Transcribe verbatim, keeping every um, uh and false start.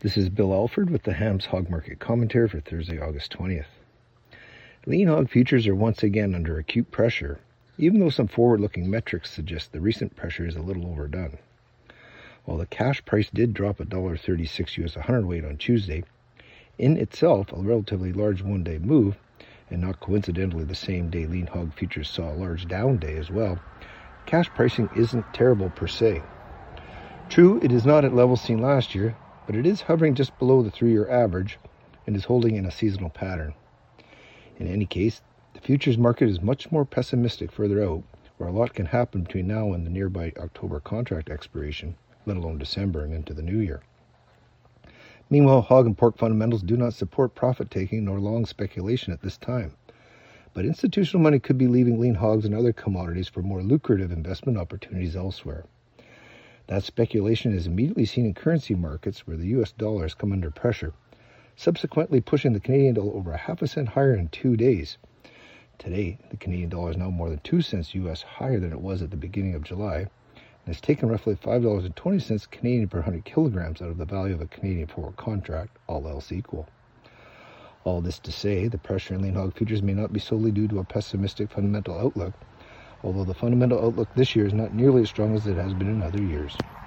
This is Bill Alford with the Hams Hog Market Commentary for Thursday, August twentieth. Lean hog futures are once again under acute pressure, even though some forward-looking metrics suggest the recent pressure is a little overdone. While the cash price did drop one dollar thirty-six U S a hundredweight on Tuesday, in itself a relatively large one-day move, and not coincidentally the same day lean hog futures saw a large down day as well, cash pricing isn't terrible per se. True, it is not at levels seen last year, but it is hovering just below the three-year average and is holding in a seasonal pattern. In any case, the futures market is much more pessimistic further out, where a lot can happen between now and the nearby October contract expiration, let alone December and into the new year. Meanwhile, hog and pork fundamentals do not support profit-taking nor long speculation at this time, but institutional money could be leaving lean hogs and other commodities for more lucrative investment opportunities elsewhere. That speculation is immediately seen in currency markets where the U S dollar has come under pressure, subsequently pushing the Canadian dollar over a half a cent higher in two days. Today, the Canadian dollar is now more than two cents U S higher than it was at the beginning of July, and has taken roughly five dollars and twenty cents Canadian per one hundred kilograms out of the value of a Canadian forward contract, all else equal. All this to say, the pressure in lean hog futures may not be solely due to a pessimistic fundamental outlook, although the fundamental outlook this year is not nearly as strong as it has been in other years.